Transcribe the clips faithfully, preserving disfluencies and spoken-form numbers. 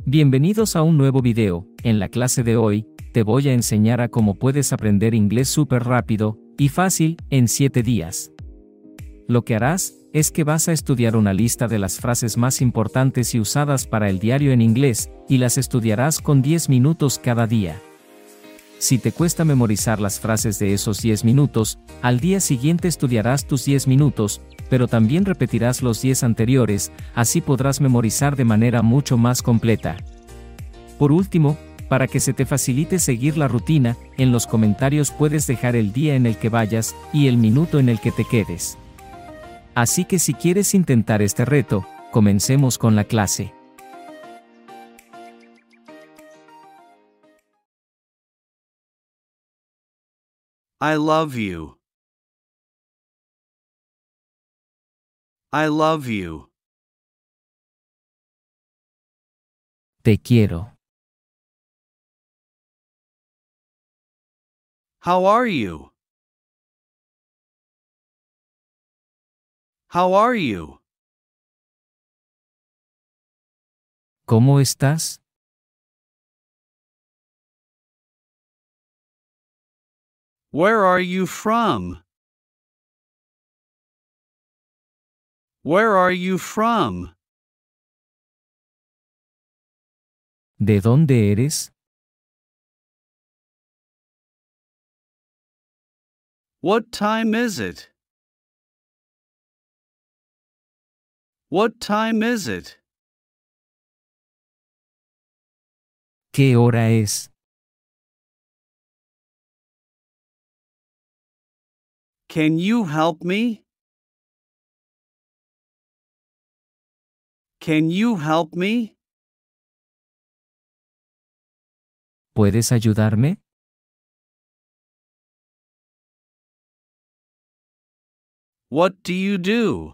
Bienvenidos a un nuevo video. En la clase de hoy, te voy a enseñar a cómo puedes aprender inglés súper rápido y fácil en siete días. Lo que harás es que vas a estudiar una lista de las frases más importantes y usadas para el diario en inglés, y las estudiarás con diez minutos cada día. Si te cuesta memorizar las frases de esos diez minutos, al día siguiente estudiarás tus diez minutos, pero también repetirás los diez anteriores, así podrás memorizar de manera mucho más completa. Por último, para que se te facilite seguir la rutina, en los comentarios puedes dejar el día en el que vayas y el minuto en el que te quedes. Así que si quieres intentar este reto, comencemos con la clase. I love you. I love you. Te quiero. How are you? How are you? ¿Cómo estás? Where are you from? Where are you from? ¿De dónde eres? What time is it? What time is it? ¿Qué hora es? Can you help me? Can you help me? ¿Puedes ayudarme? What do you do?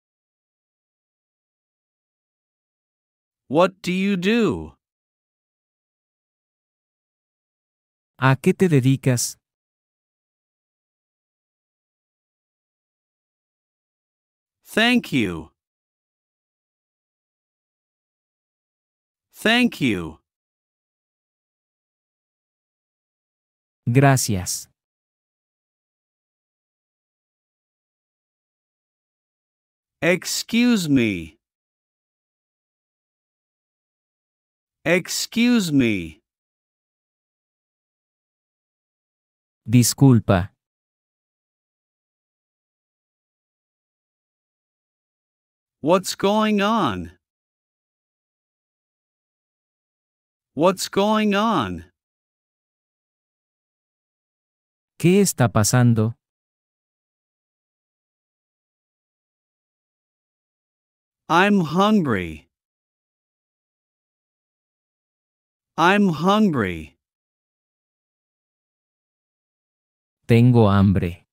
What do you do? ¿A qué te dedicas? Thank you. Thank you. Gracias. Excuse me. Excuse me. Disculpa. What's going on? What's going on? ¿Qué está pasando? I'm hungry. I'm hungry. Tengo hambre.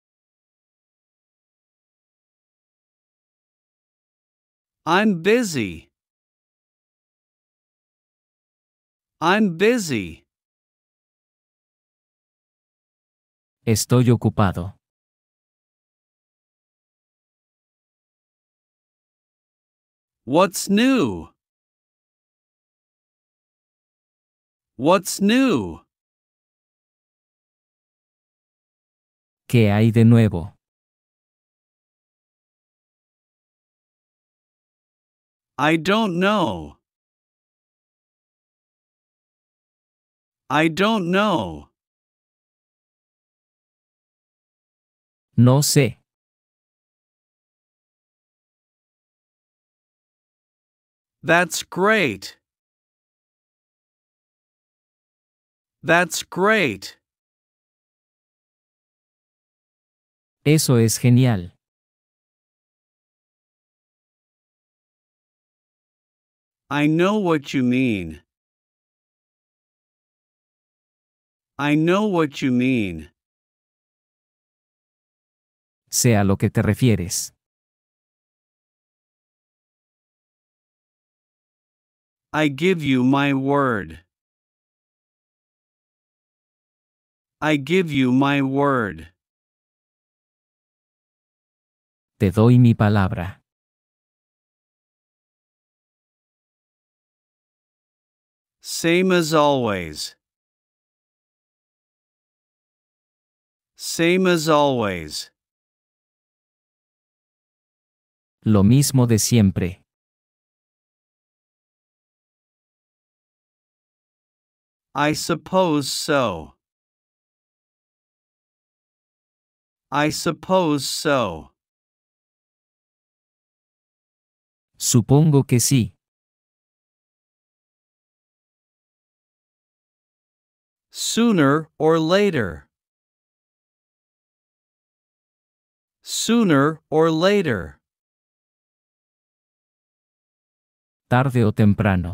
I'm busy. I'm busy. Estoy ocupado. What's new? What's new? ¿Qué hay de nuevo? I don't know. I don't know. No sé. That's great. That's great. Eso es genial. I know what you mean. I know what you mean. Sé a lo que te refieres. I give you my word. I give you my word. Te doy mi palabra. Same as always. Same as always. Lo mismo de siempre. I suppose so. I suppose so. Supongo que sí. Sooner or later. Sooner or later. Tarde o temprano.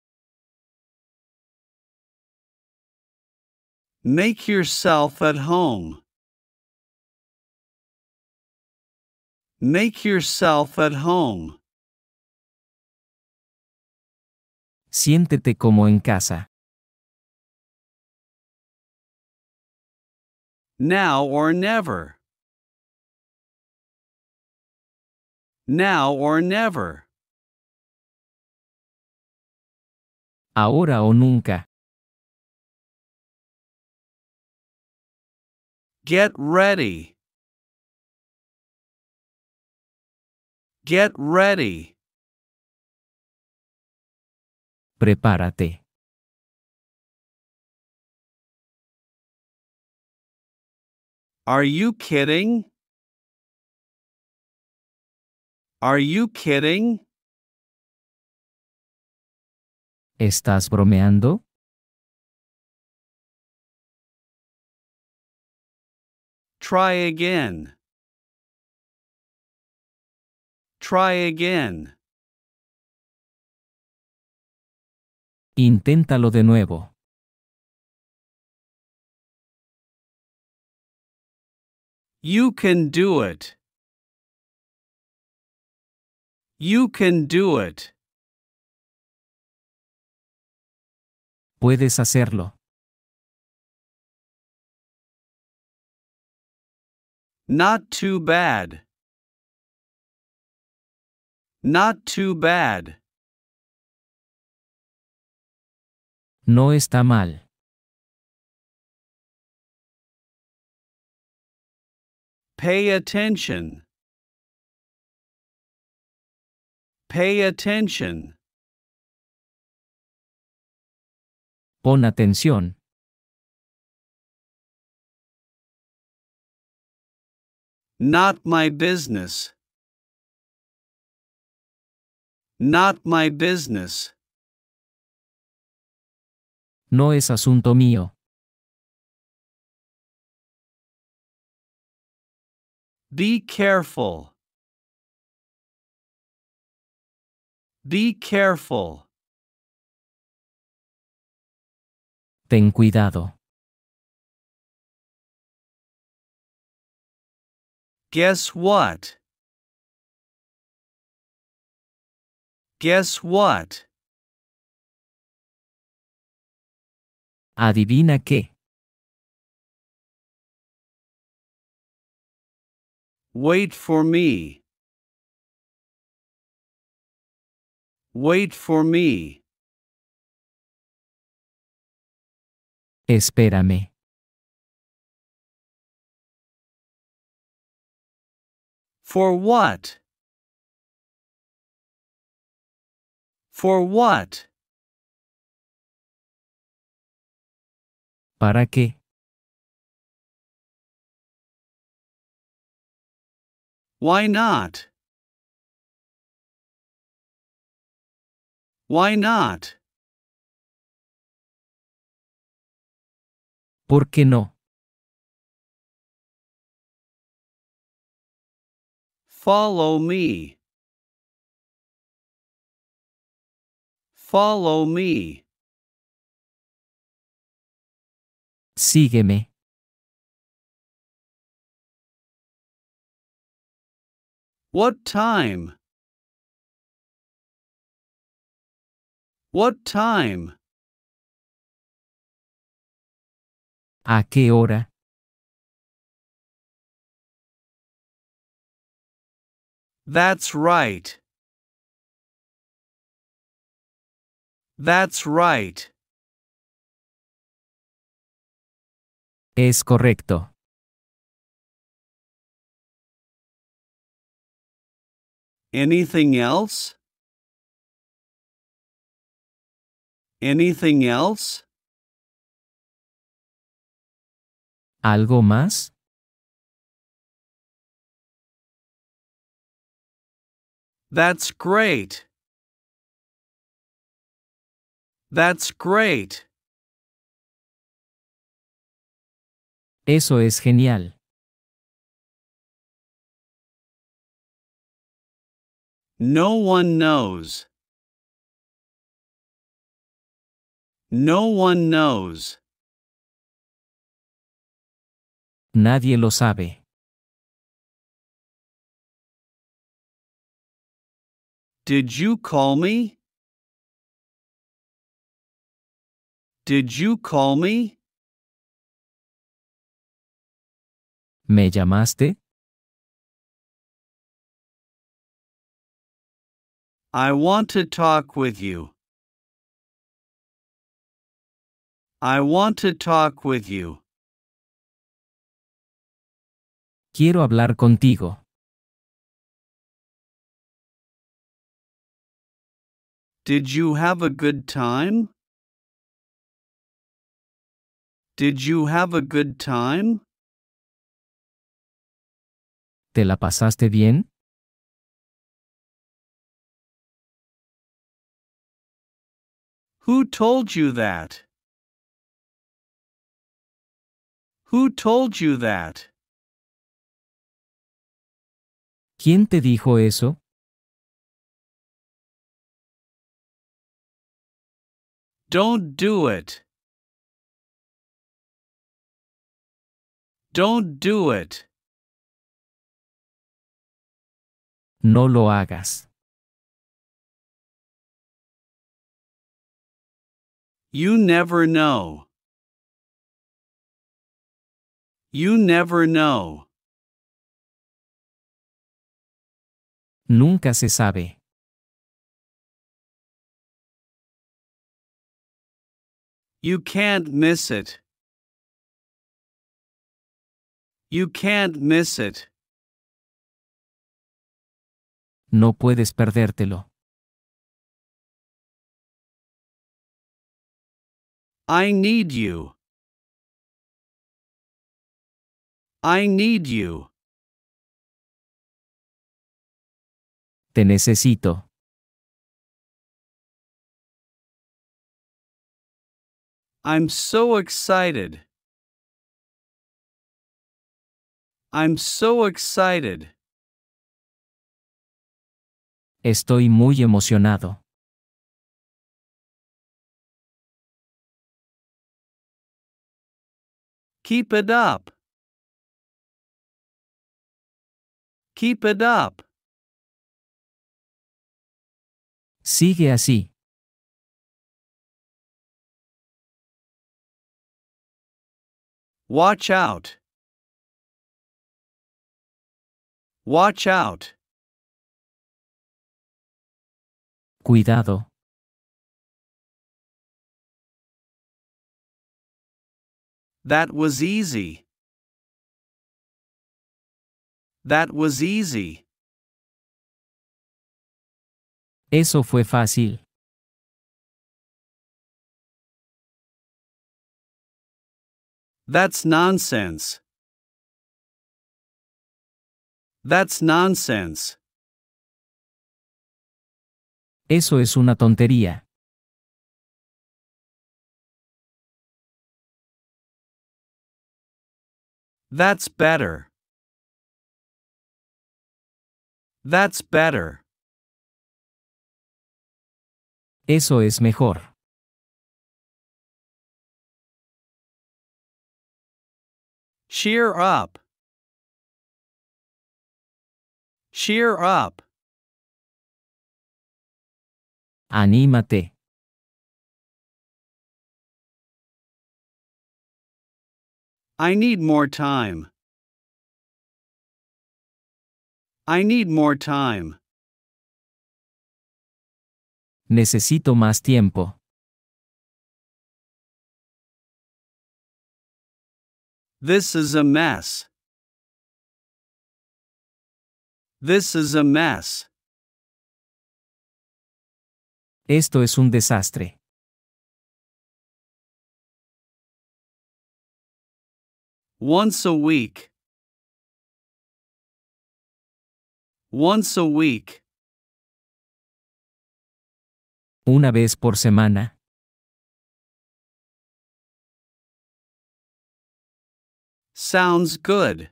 Make yourself at home. Make yourself at home. Siéntete como en casa. Now or never. Now or never. Ahora o nunca. Get ready. Get ready. Prepárate. Are you kidding? Are you kidding? ¿Estás bromeando? Try again. Try again. Inténtalo de nuevo. You can do it. You can do it. Puedes hacerlo. Not too bad. Not too bad. No está mal. Pay attention. Pay attention. Pon atención. Not my business. Not my business. No es asunto mío. Be careful. Be careful. Ten cuidado. Guess what? Guess what? Adivina qué. Wait for me. Wait for me. Espérame. For what? For what? ¿Para qué? Why not? Why not? ¿Por qué no? Follow me. Follow me. Sígueme. What time? What time? ¿A qué hora? That's right. That's right. Es correcto. Anything else? Anything else? ¿Algo más? That's great. That's great. Eso es genial. No one knows. No one knows. Nadie lo sabe. Did you call me? Did you call me? ¿Me llamaste? I want to talk with you. I want to talk with you. Quiero hablar contigo. Did you have a good time? Did you have a good time? ¿Te la pasaste bien? Who told you that? Who told you that? ¿Quién te dijo eso? Don't do it. Don't do it. No lo hagas. You never know. You never know. Nunca se sabe. You can't miss it. You can't miss it. No puedes perdértelo. I need you. I need you. Te necesito. I'm so excited. I'm so excited. Estoy muy emocionado. Keep it up. Keep it up. Sigue así. Watch out. Watch out. Cuidado. That was easy. That was easy. Eso fue fácil. That's nonsense. That's nonsense. Eso es una tontería. That's better. That's better. Eso es mejor. Cheer up. Cheer up. Anímate. I need more time. I need more time. Necesito más tiempo. This is a mess. This is a mess. Esto es un desastre. Once a week. Once a week. Una vez por semana. Sounds good.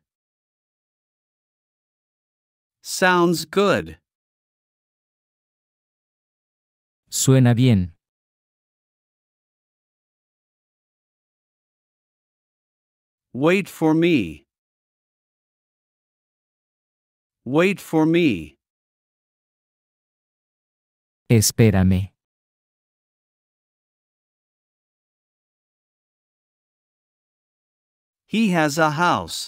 Sounds good. Suena bien. Wait for me. Wait for me. Espérame. He has a house.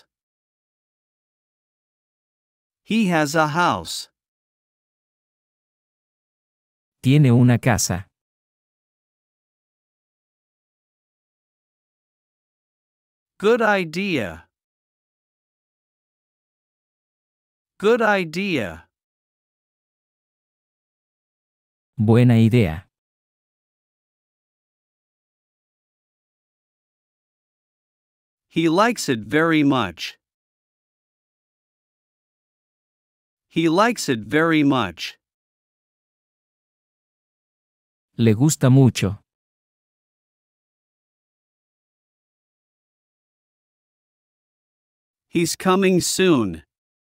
He has a house. Tiene una casa. Good idea. Good idea. Buena idea. He likes it very much. He likes it very much. Le gusta mucho. He's coming soon.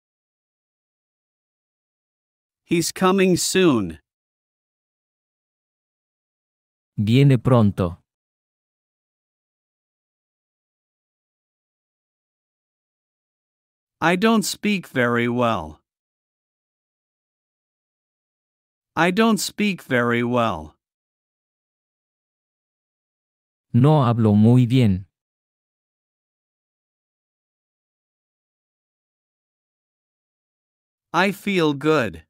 He's coming soon. Viene pronto. I don't speak very well. I don't speak very well. No hablo muy bien. I feel good.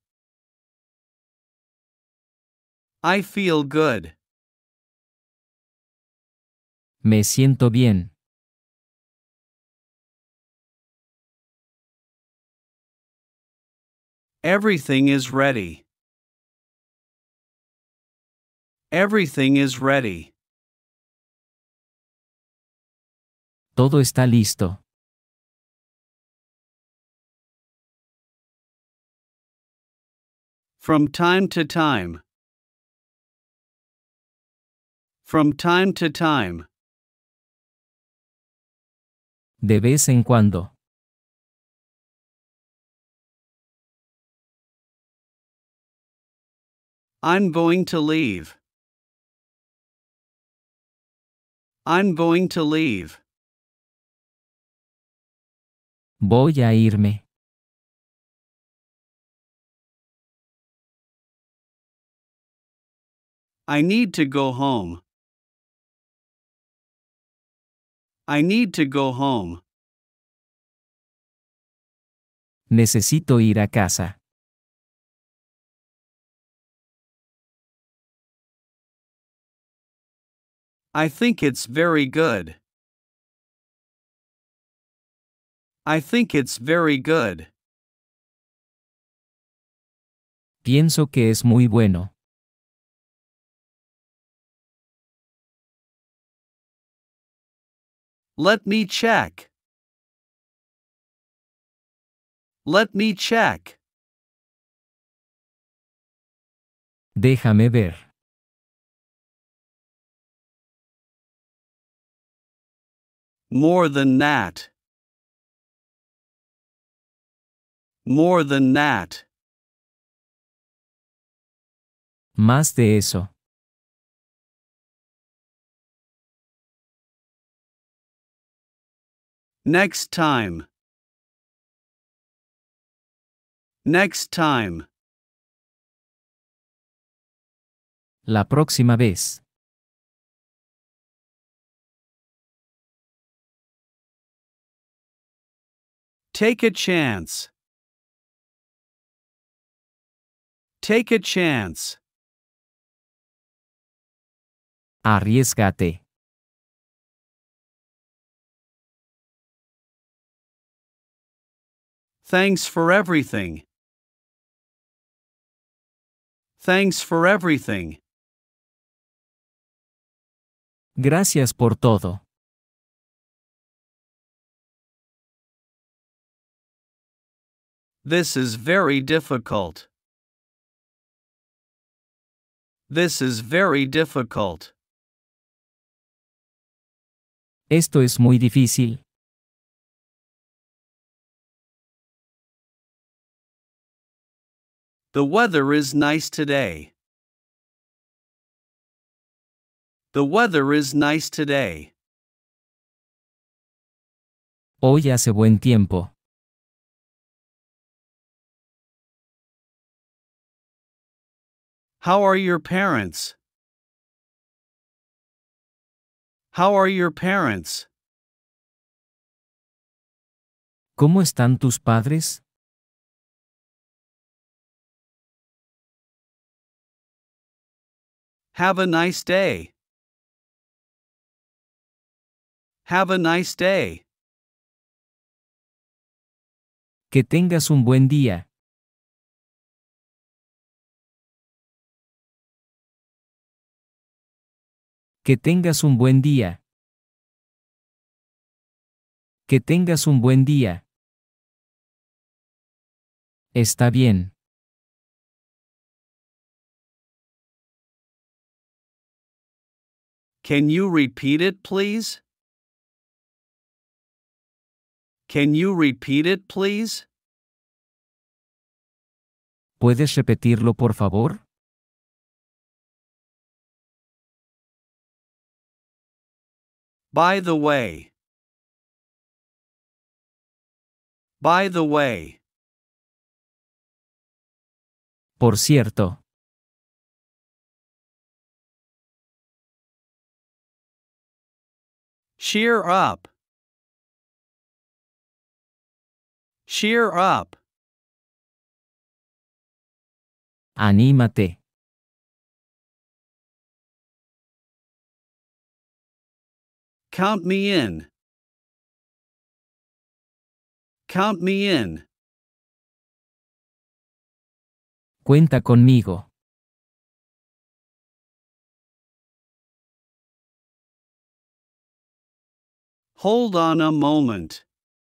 I feel good. Me siento bien. Everything is ready. Everything is ready. Todo está listo. From time to time. From time to time. De vez en cuando. I'm going to leave. I'm going to leave. Voy a irme. I need to go home. I need to go home. Necesito ir a casa. I think it's very good. I think it's very good. Pienso que es muy bueno. Let me check. Let me check. Déjame ver. More than that. More than that. Más de eso. Next time. Next time. La próxima vez. Take a chance. Take a chance. Arriésgate. Thanks for everything. Thanks for everything. Gracias por todo. This is very difficult. This is very difficult. Esto es muy difícil. The weather is nice today. The weather is nice today. Hoy hace buen tiempo. How are your parents? How are your parents? ¿Cómo están tus padres? Have a nice day. Have a nice day. Que tengas un buen día. Que tengas un buen día. Que tengas un buen día. Está bien. Can you repeat it, please? Can you repeat it, please? ¿Puedes repetirlo, por favor? By the way. By the way. Por cierto. Cheer up. Cheer up. Anímate. Count me in. Count me in. Cuenta conmigo. Hold on a moment.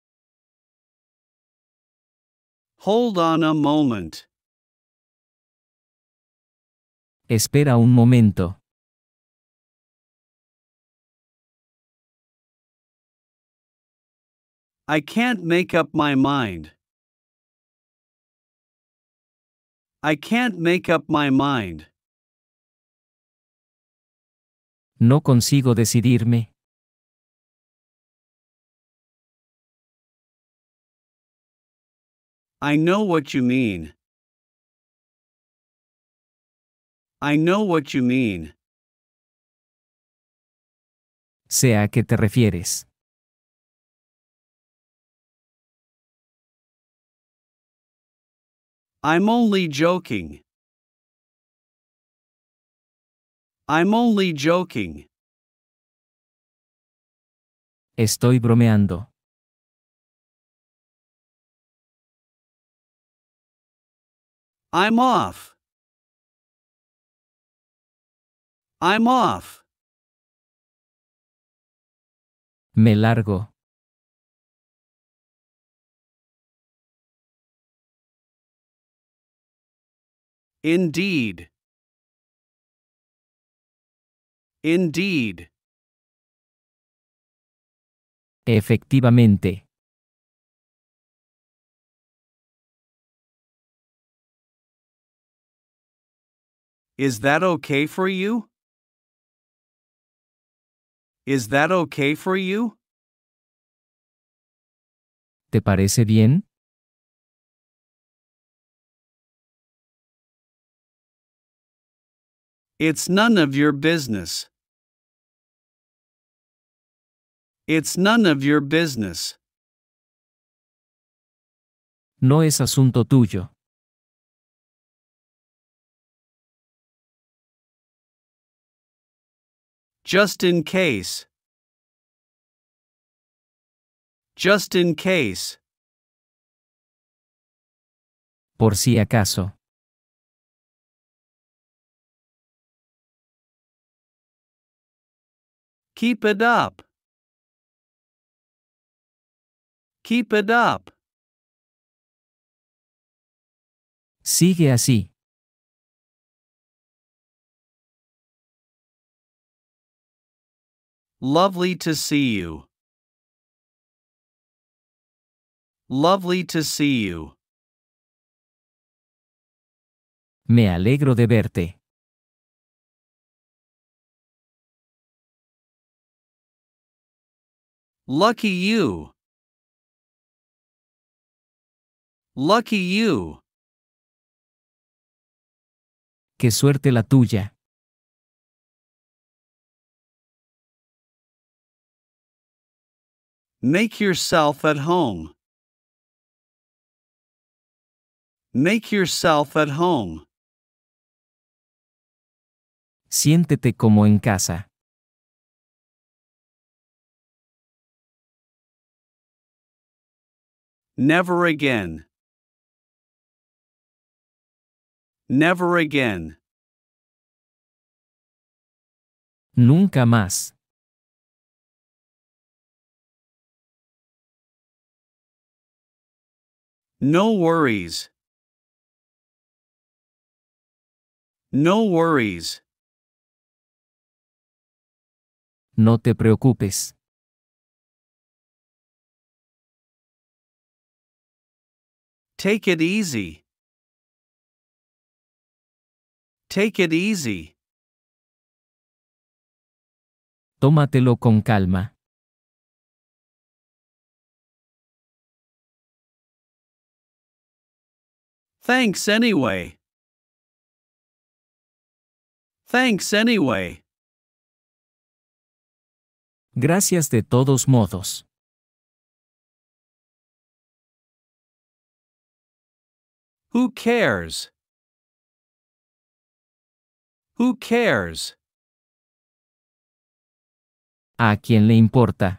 Hold on a moment. Espera un momento. I can't make up my mind. I can't make up my mind. No consigo decidirme. I know what you mean. I know what you mean. Sé a qué te refieres. I'm only joking. I'm only joking. Estoy bromeando. I'm off. I'm off. Me largo. Indeed. Indeed. Efectivamente. Is that okay for you? Is that okay for you? ¿Te parece bien? It's none of your business. It's none of your business. No es asunto tuyo. Just in case. Just in case. por si acaso. Keep it up. Keep it up. Sigue así. Lovely to see you. Lovely to see you. Me alegro de verte. Lucky you. Lucky you. Qué suerte la tuya. Make yourself at home. Make yourself at home. Siéntete como en casa. Never again. Never again. Nunca más. No worries. No worries. No te preocupes. Take it easy. Take it easy. Tómatelo con calma. Thanks anyway. Thanks anyway. Gracias de todos modos. Who cares? Who cares? ¿A quién le importa?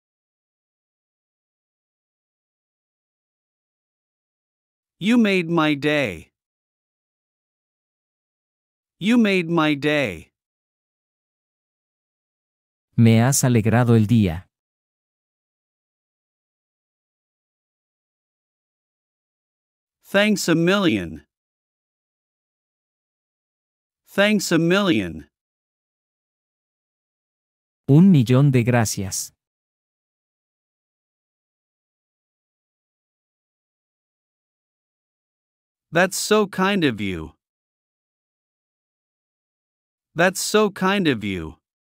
You made my day. You made my day. Me has alegrado el día. Thanks a million. Thanks a million. Un millón de gracias. That's so kind of you. That's so kind of you.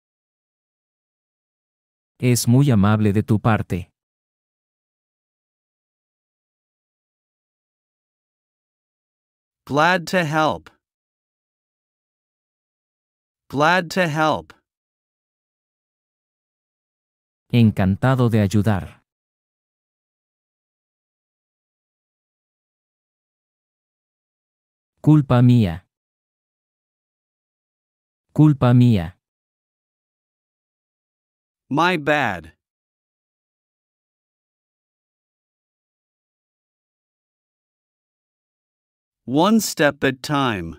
Es muy amable de tu parte. Glad to help. Glad to help. Encantado de ayudar. Culpa mía. Culpa mía. My bad. One step at time.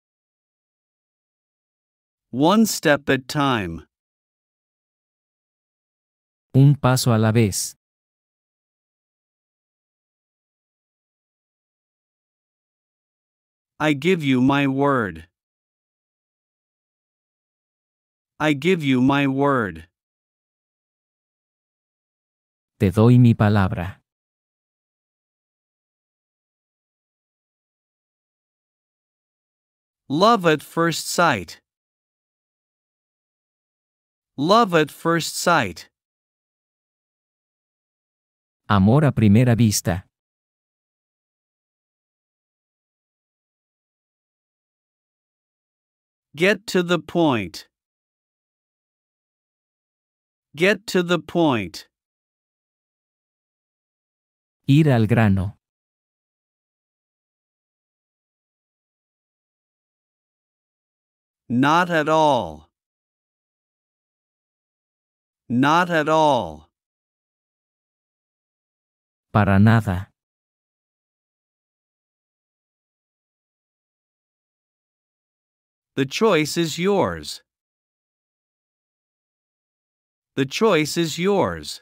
One step at time. Un paso a la vez. I give you my word. I give you my word. Te doy mi palabra. Love at first sight. Love at first sight. Amor a primera vista. Get to the point. Get to the point. Ir al grano. Not at all. Not at all. Para nada. The choice is yours. The choice is yours.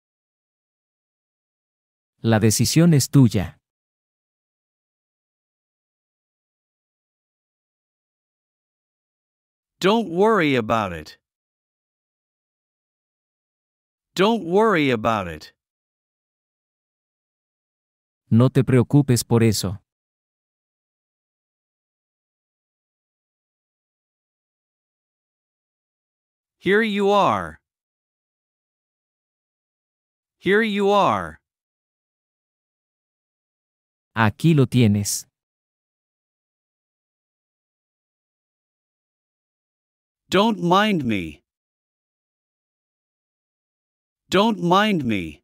La decisión es tuya. Don't worry about it. Don't worry about it. No te preocupes por eso. Here you are. Here you are. Aquí lo tienes. Don't mind me. Don't mind me.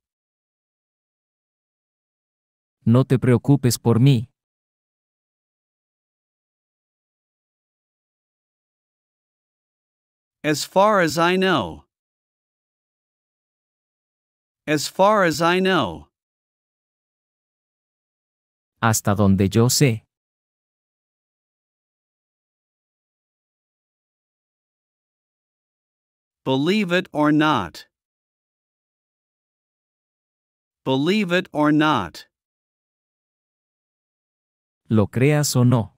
No te preocupes por mí. As far as I know. As far as I know. Hasta donde yo sé. Believe it or not. Believe it or not. Lo creas o no.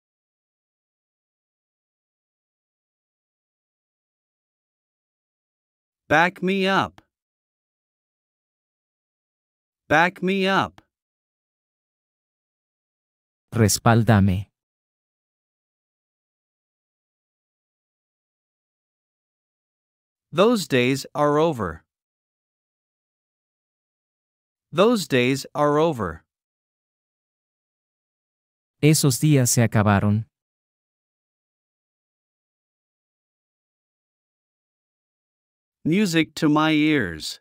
Back me up. Back me up. Respáldame. Those days are over. Those days are over. Esos días se acabaron. Music to my ears.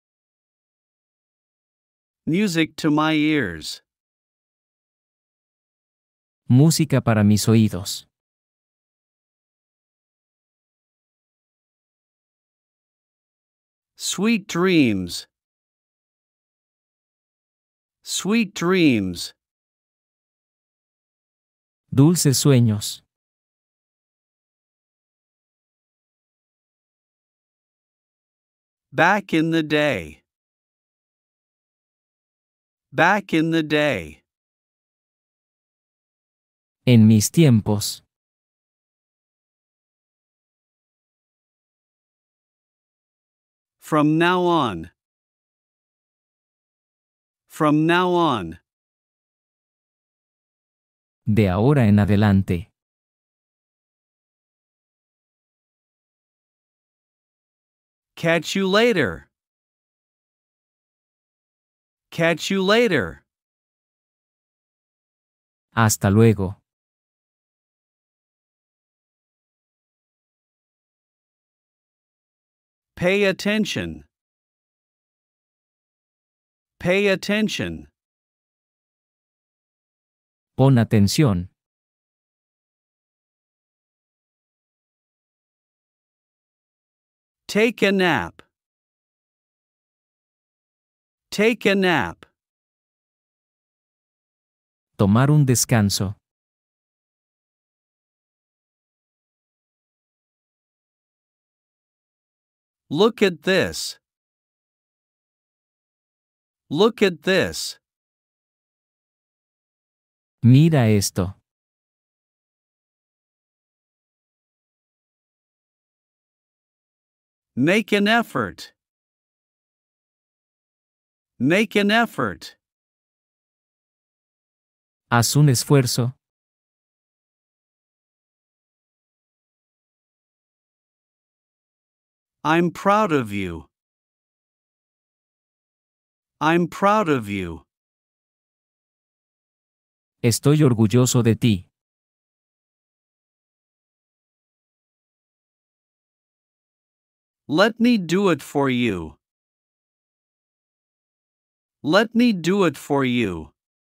Music to my ears. Música para mis oídos. Sweet dreams. Sweet dreams. Dulces sueños. Back in the day. Back in the day. En mis tiempos. From now on. From now on. De ahora en adelante. Catch you later. Catch you later. Hasta luego. Pay attention. Pay attention. Pon atención. Take a nap. Take a nap. Tomar un descanso. Look at this. Look at this. Mira esto. Make an effort. Make an effort. Haz un esfuerzo. I'm proud of you. I'm proud of you. Estoy orgulloso de ti. Let me do it for you. Let me do it for you.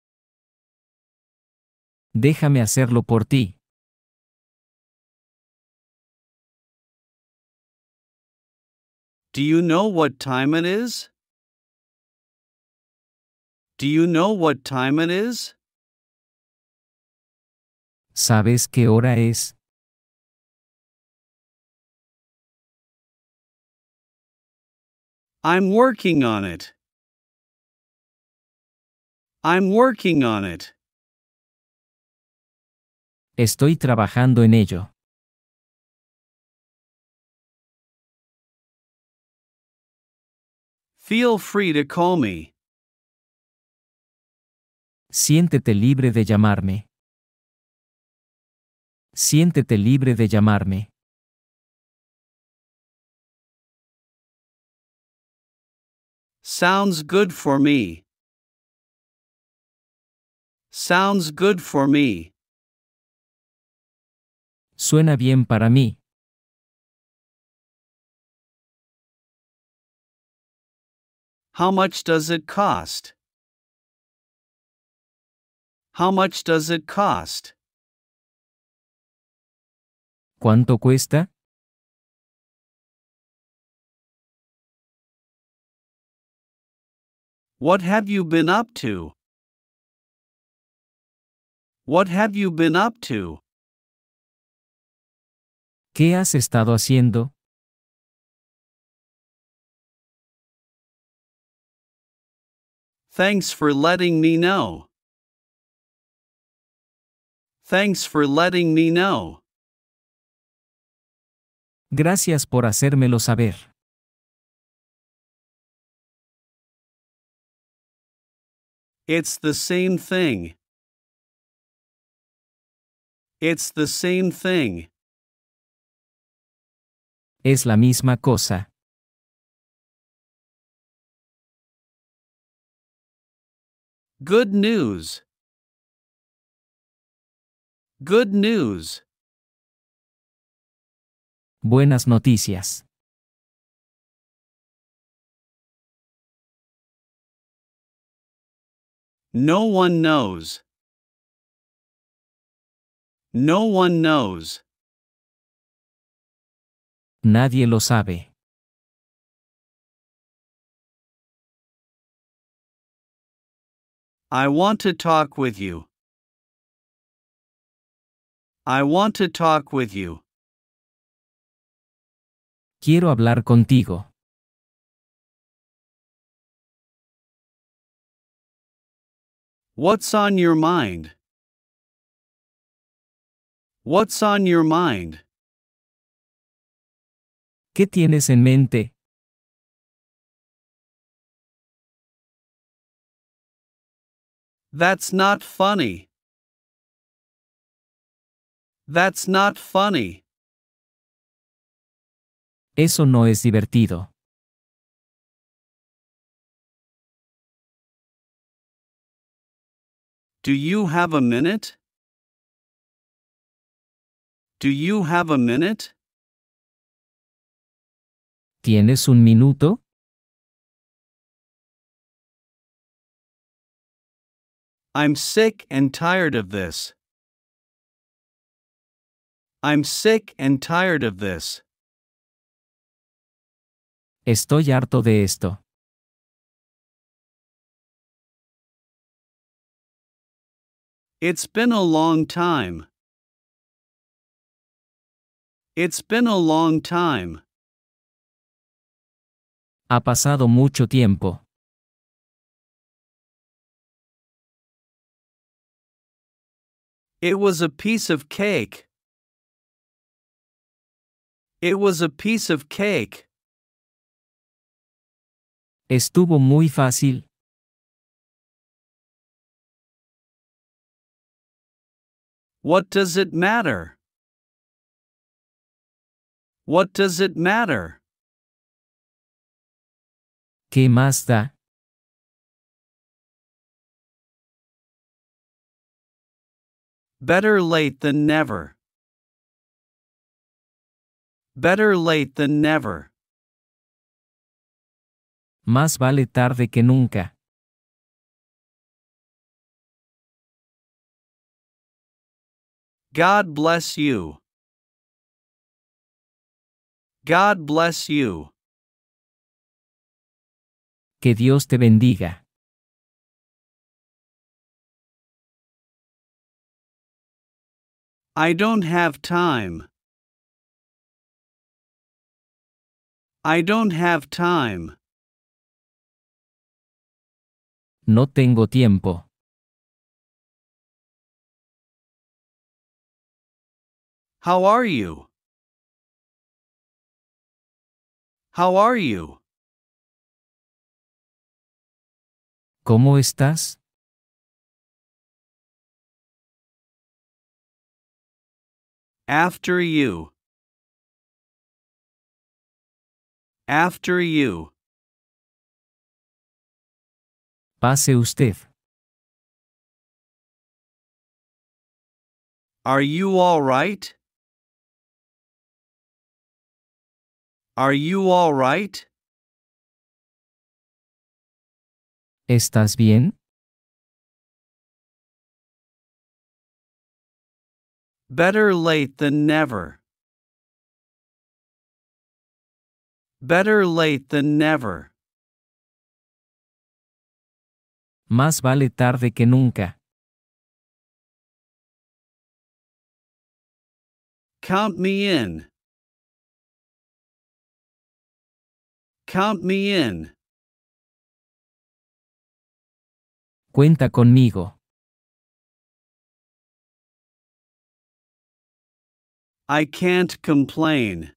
Déjame hacerlo por ti. Do you know what time it is? Do you know what time it is? ¿Sabes qué hora es? I'm working on it. I'm working on it. Estoy trabajando en ello. Feel free to call me. Siéntete libre de llamarme. Siéntete libre de llamarme. Sounds good for me. Sounds good for me. Suena bien para mí. How much does it cost? How much does it cost? ¿Cuánto cuesta? What have you been up to? What have you been up to? ¿Qué has estado haciendo? Thanks for letting me know. Thanks for letting me know. Gracias por hacérmelo saber. It's the same thing. It's the same thing. Es la misma cosa. Good news. Good news. Buenas noticias. No one knows. No one knows. Nadie lo sabe. I want to talk with you. I want to talk with you. Quiero hablar contigo. What's on your mind? What's on your mind? ¿Qué tienes en mente? That's not funny. That's not funny. Eso no es divertido. Do you have a minute? Do you have a minute? ¿Tienes un minuto? I'm sick and tired of this. I'm sick and tired of this. Estoy harto de esto. It's been a long time. It's been a long time. Ha pasado mucho tiempo. It was a piece of cake. It was a piece of cake. Estuvo muy fácil. What does it matter? What does it matter? ¿Qué más da? Better late than never. Better late than never. Más vale tarde que nunca. God bless you. God bless you. Que Dios te bendiga. I don't have time. I don't have time. No tengo tiempo. How are you? How are you? ¿Cómo estás? After you. After you. Pase usted. Are you all right? Are you all right? ¿Estás bien? Better late than never. Better late than never. Más vale tarde que nunca. Count me in. Count me in. Cuenta conmigo. I can't complain.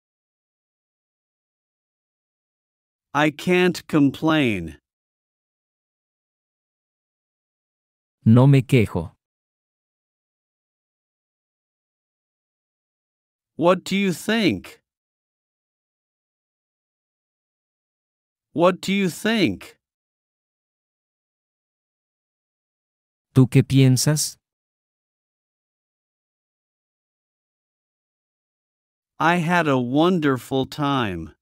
I can't complain. No me quejo. What do you think? What do you think? ¿Tú qué piensas? I had a wonderful time.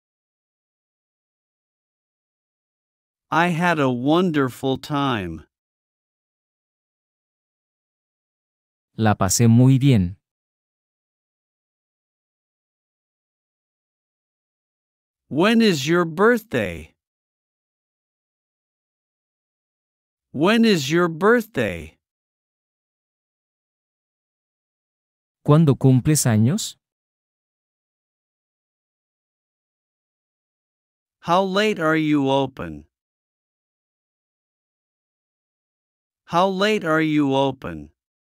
I had a wonderful time. La pasé muy bien. When is your birthday? When is your birthday? ¿Cuándo cumples años? How late are you open? How late are you open?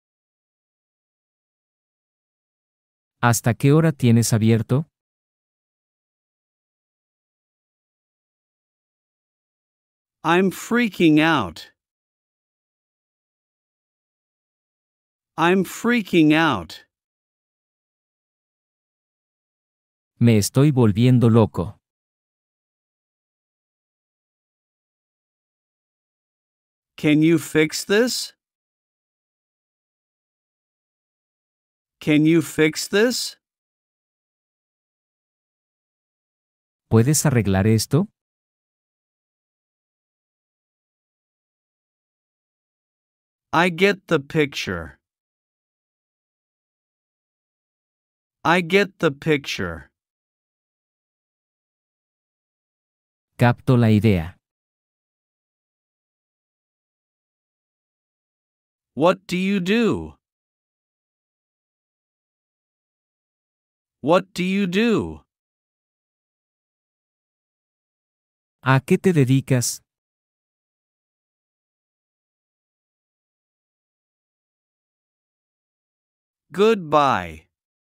¿Hasta qué hora tienes abierto? I'm freaking out. I'm freaking out. Me estoy volviendo loco. Can you fix this? Can you fix this? ¿Puedes arreglar esto? I get the picture. I get the picture. Capto la idea. What do you do? What do you do? ¿A qué te dedicas? Goodbye.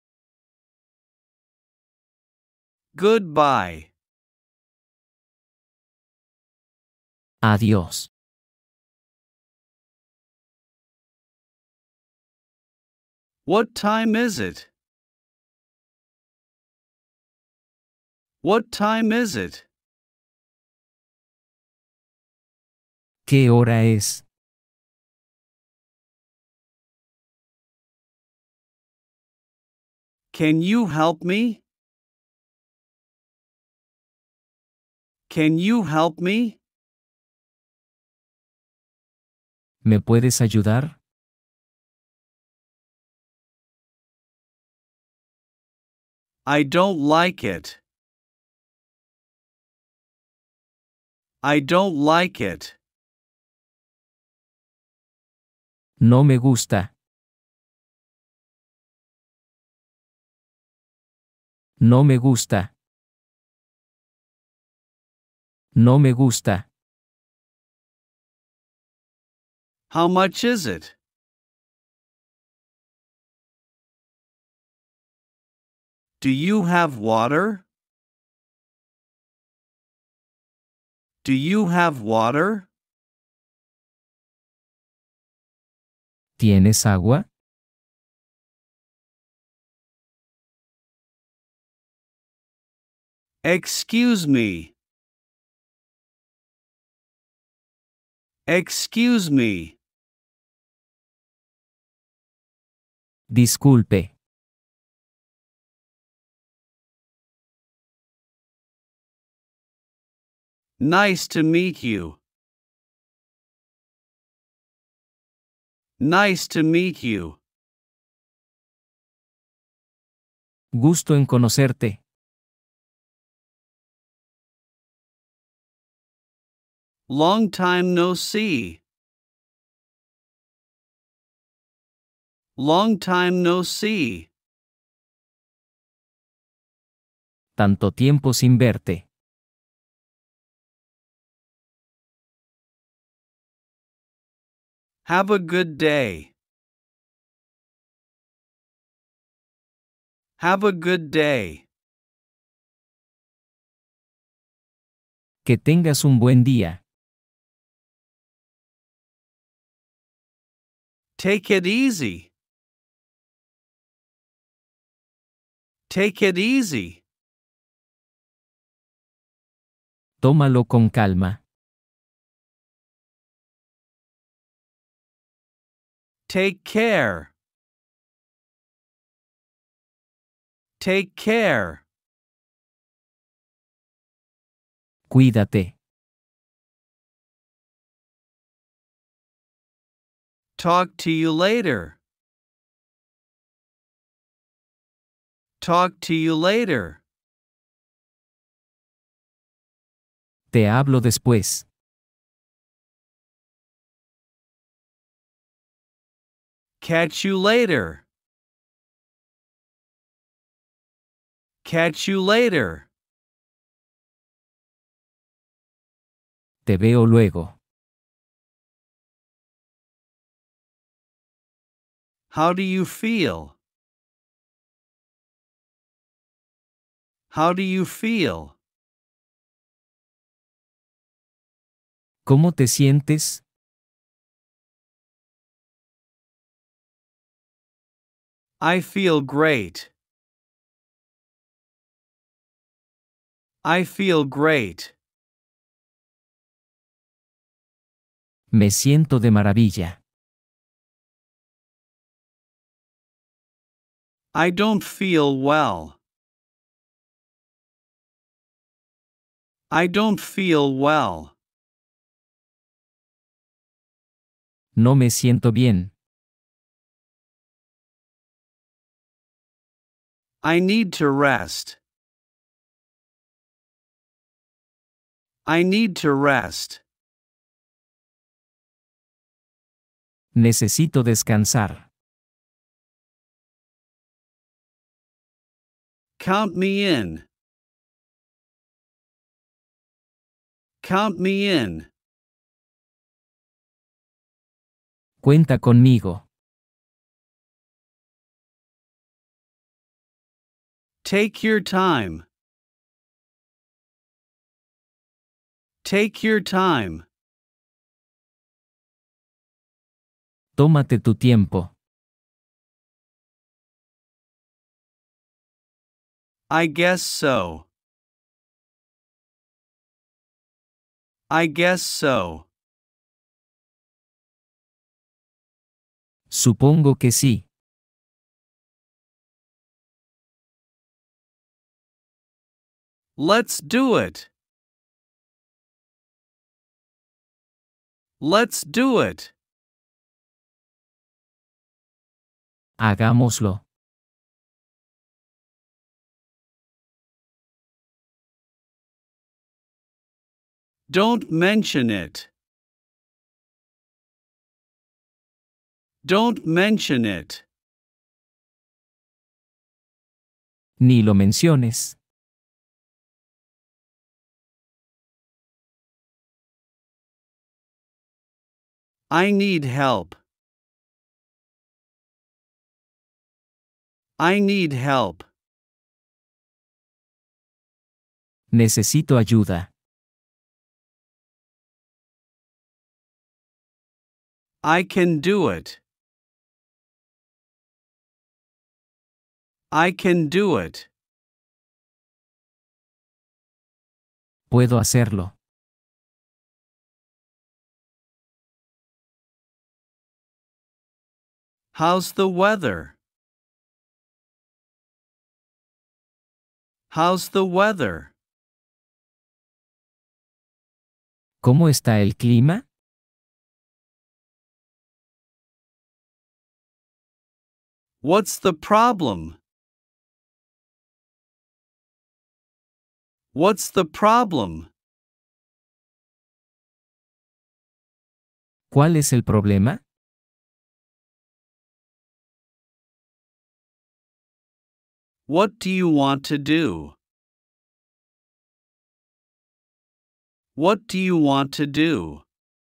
Goodbye. Adiós. What time is it? What time is it? ¿Qué hora es? Can you help me? Can you help me? ¿Me puedes ayudar? I don't like it. I don't like it. No me gusta. No me gusta. No me gusta. How much is it? Do you have water? Do you have water? ¿Tienes agua? Excuse me. Excuse me. Disculpe. Nice to meet you. Nice to meet you. Gusto en conocerte. Long time no see. Long time no see. Tanto tiempo sin verte. Have a good day. Have a good day. Que tengas un buen día. Take it easy. Take it easy. Tómalo con calma. Take care. Take care. Cuídate. Talk to you later. Talk to you later. Te hablo después. Catch you later. Catch you later. Te veo luego. How do you feel? How do you feel? ¿Cómo te sientes? I feel great. I feel great. Me siento de maravilla. I don't feel well. I don't feel well. No me siento bien. I need to rest. I need to rest. Necesito descansar. Count me in. Count me in. Cuenta conmigo. Take your time. Take your time. Tómate tu tiempo. I guess so. I guess so. Supongo que sí. Let's do it. Let's do it. Hagámoslo. Don't mention it. Don't mention it. Ni lo menciones. I need help. I need help. Necesito ayuda. I can do it. I can do it. Puedo hacerlo. How's the weather? How's the weather? ¿Cómo está el clima? What's the problem? What's the problem? ¿Cuál es el problema? What do you want to do? What do you want to do?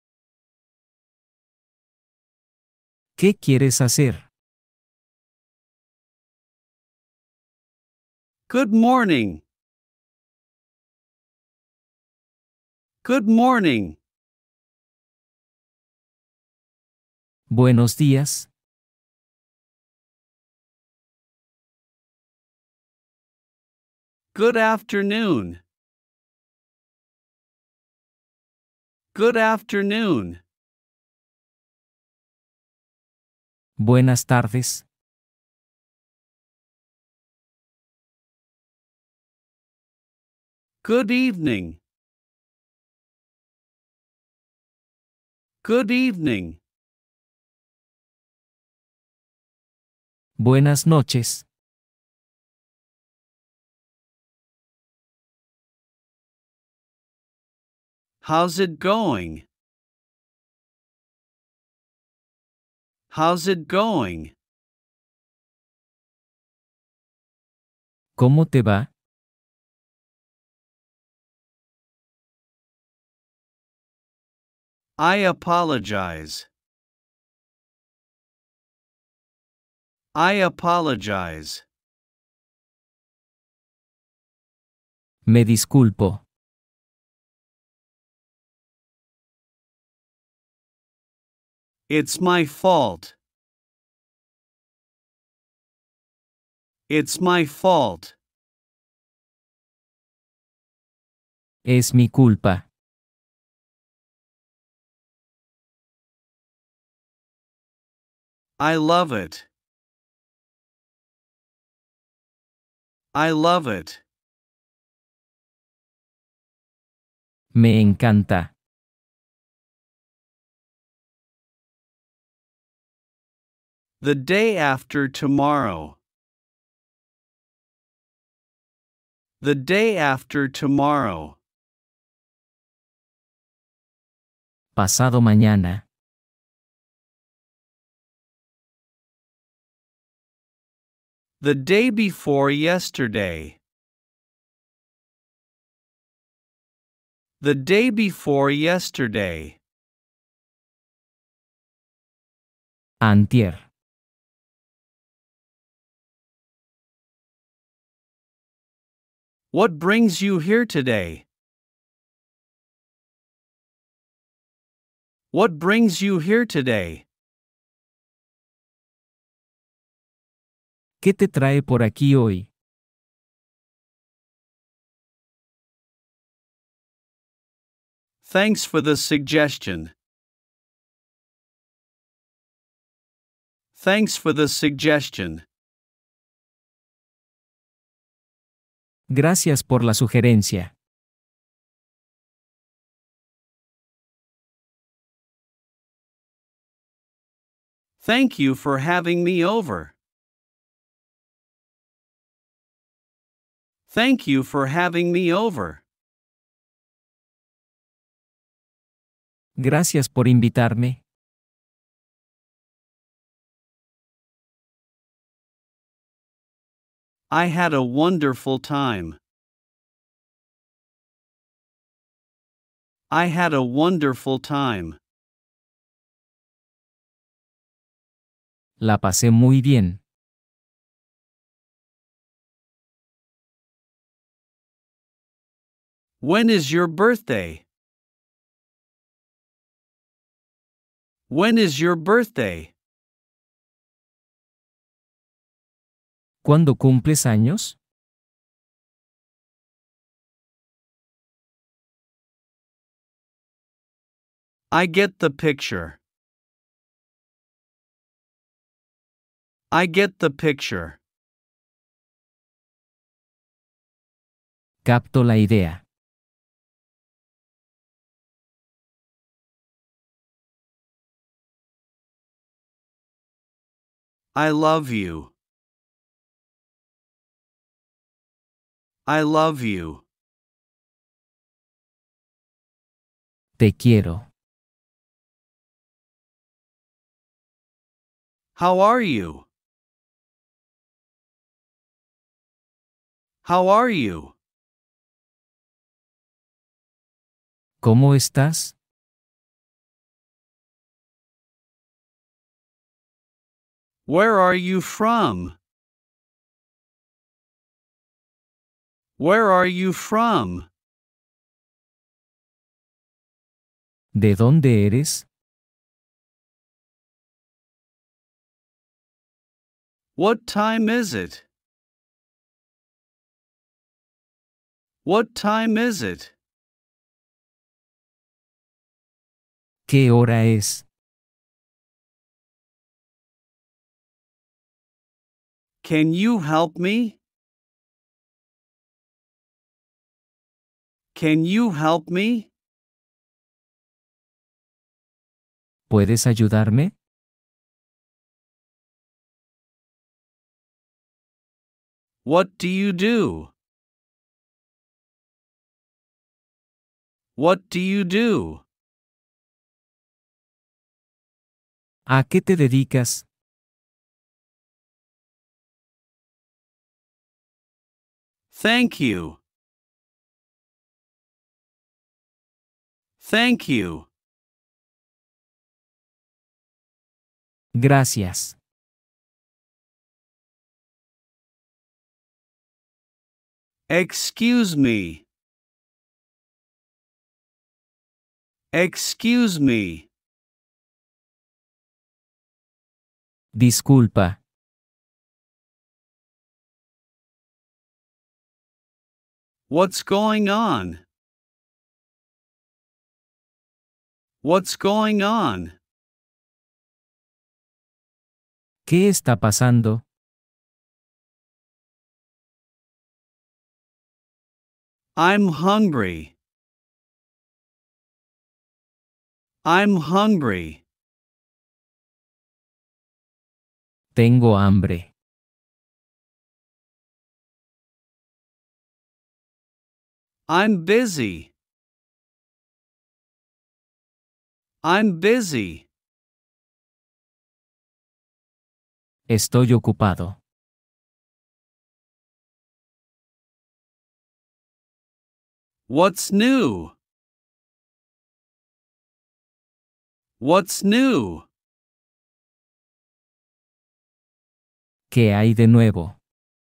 ¿Qué quieres hacer? Good morning. Good morning. Buenos días. Good afternoon. Good afternoon. Buenas tardes. Good evening. Good evening. Buenas noches. How's it going? How's it going? ¿Cómo te va? I apologize. I apologize. Me disculpo. It's my fault. It's my fault. Es mi culpa. I love it. I love it. Me encanta. The day after tomorrow. The day after tomorrow. Pasado mañana. The day before yesterday. The day before yesterday. Antier. What brings you here today? What brings you here today? ¿Qué te trae por aquí hoy? Thanks for the suggestion. Thanks for the suggestion. Gracias por la sugerencia. Thank you for having me over. Thank you for having me over. Gracias por invitarme. I had a wonderful time. I had a wonderful time. La pasé muy bien. When is your birthday? When is your birthday? ¿Cuándo cumples años? I get the picture. I get the picture. Capto la idea. I love you. I love you. Te quiero. How are you? How are you? ¿Cómo estás? Where are you from? Where are you from? ¿De dónde eres? What time is it? What time is it? ¿Qué hora es? Can you help me? Can you help me? ¿Puedes ayudarme? What do you do? What do you do? ¿A qué te dedicas? Thank you. Thank you. Gracias. Excuse me. Excuse me. Disculpa. What's going on? What's going on? ¿Qué está pasando? I'm hungry. I'm hungry. Tengo hambre. I'm busy. I'm busy. Estoy ocupado. What's new? What's new? ¿Qué hay de nuevo?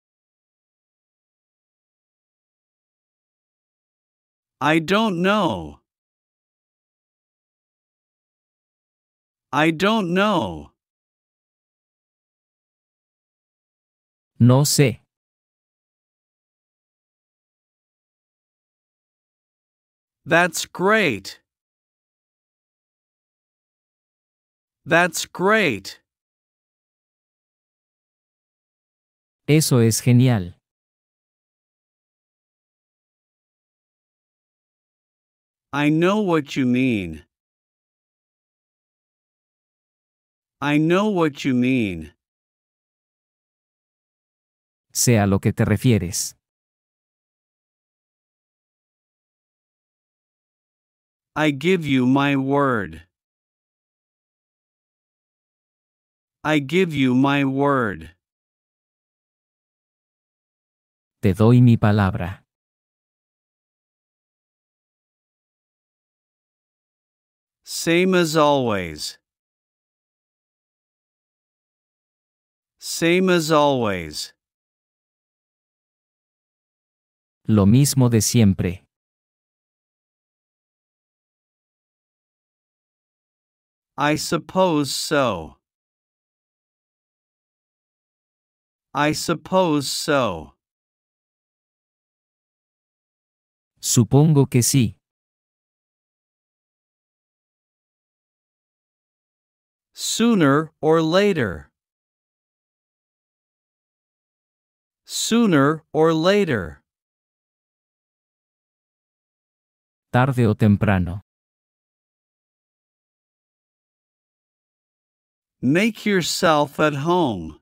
I don't know. I don't know. No sé. That's great. That's great. Eso es genial. I know what you mean. I know what you mean. Sé a lo que te refieres. I give you my word. I give you my word. Te doy mi palabra. Same as always. Same as always. Lo mismo de siempre. I suppose so. I suppose so. Supongo que sí. Sooner or later. Sooner or later. Tarde o temprano. Make yourself at home.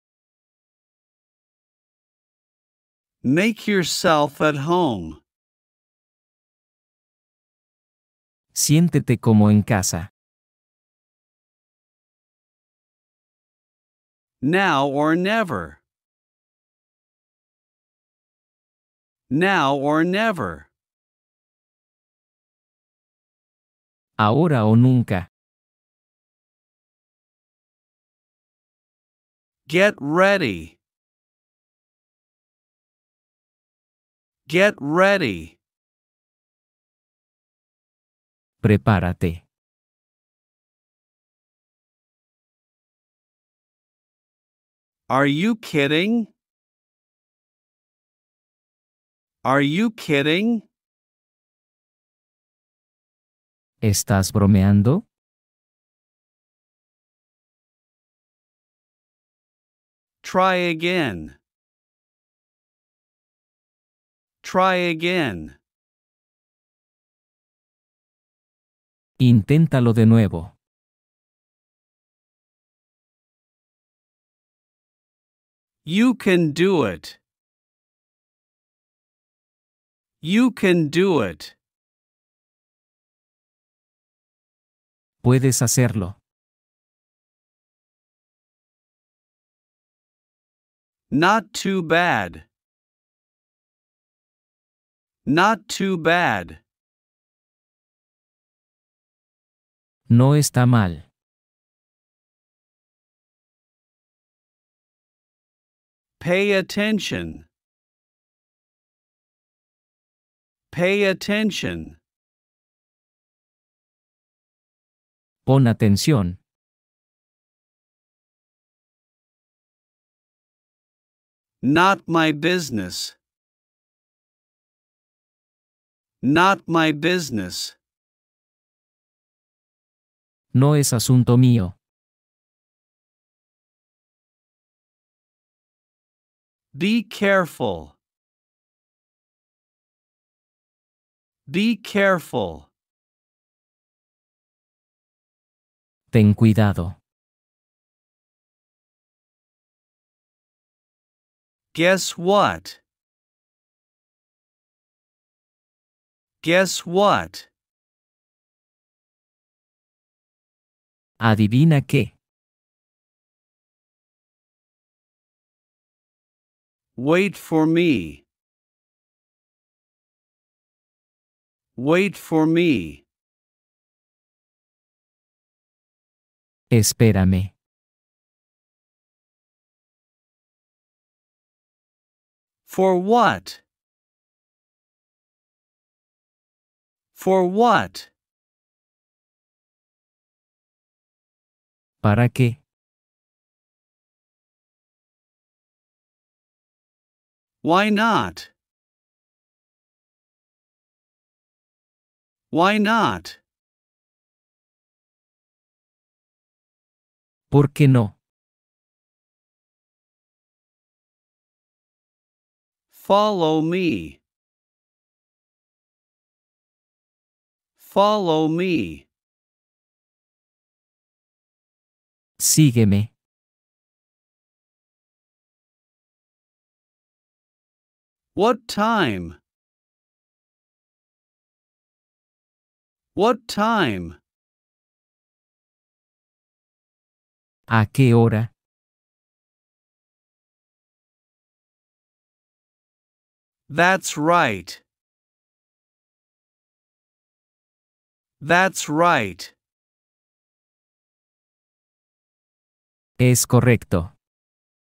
Make yourself at home. Siéntete como en casa. Now or never. Now or never. Ahora o nunca. Get ready. Get ready. Prepárate. Are you kidding? Are you kidding? ¿Estás bromeando? Try again. Try again. Inténtalo de nuevo. You can do it. You can do it. Puedes hacerlo. Not too bad. Not too bad. No está mal. Pay attention. Pay attention. Pon atención. Not my business. Not my business. No es asunto mío. Be careful. Be careful. Ten cuidado. Guess what? Guess what? Adivina qué. Wait for me. Wait for me. Espérame. For what? For what? ¿Para qué? Why not? Why not? ¿Por qué no? Follow me. Follow me. Sígueme. What time? What time? ¿A qué hora? That's right. That's right. Es correcto.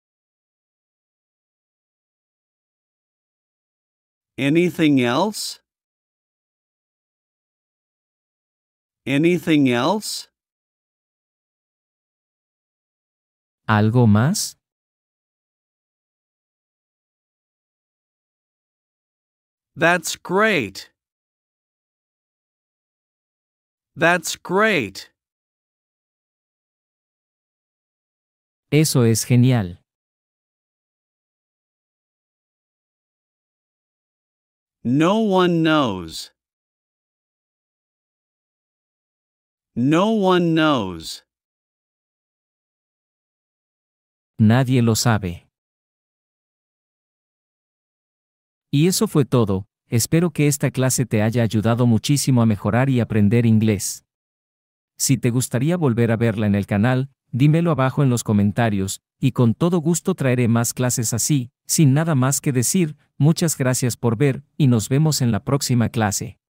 Anything else? Anything else? ¿Algo más? That's great. That's great. Eso es genial. No one knows. No one knows. Nadie lo sabe. Y eso fue todo. Espero que esta clase te haya ayudado muchísimo a mejorar y aprender inglés. Si te gustaría volver a verla en el canal, dímelo abajo en los comentarios, y con todo gusto traeré más clases así. Sin nada más que decir, muchas gracias por ver, y nos vemos en la próxima clase.